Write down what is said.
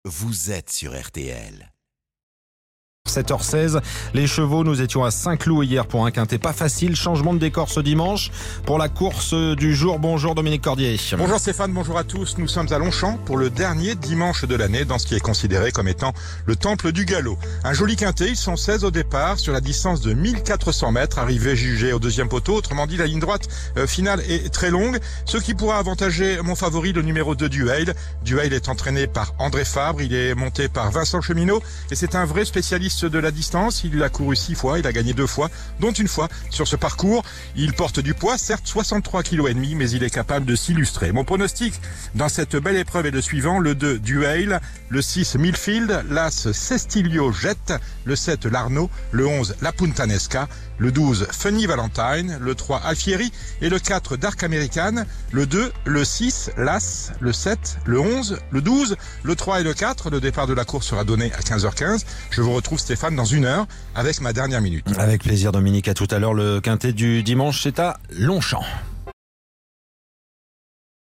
vous êtes sur RTL. 7h16, les chevaux, nous étions à Saint-Cloud hier pour un quintet pas facile. Changement de décor ce dimanche pour la course du jour. Bonjour Dominique Cordier. Bonjour Stéphane, bonjour à tous. Nous sommes à Longchamp pour le dernier dimanche de l'année dans ce qui est considéré comme étant le temple du galop. Un joli quintet, ils sont 16 au départ sur la distance de 1400 mètres, arrivée jugée au deuxième poteau. Autrement dit, la ligne droite finale est très longue, ce qui pourra avantager mon favori, le numéro 2 Duhail. Duhail est entraîné par André Fabre, il est monté par Vincent Cheminot et c'est un vrai spécialiste de la distance. Il a couru 6 fois, il a gagné 2 fois, dont une fois sur ce parcours. Il porte du poids, certes 63,5 kg, mais il est capable de s'illustrer. Mon pronostic dans cette belle épreuve est le suivant: le 2 Duhail, le 6 Millfield, l'As Cestilio Jet, le 7 Larno, le 11 La Puntanesca, le 12 Funny Valentine, le 3 Alfieri et le 4 Dark American, le 2, le 6 Las, le 7, le 11, le 12, le 3 et le 4. Le départ de la course sera donné à 15h15. Je vous retrouve Stéphane dans 1 heure avec ma dernière minute. Avec plaisir Dominique, à tout à l'heure. Le quintet du dimanche, c'est à Longchamp.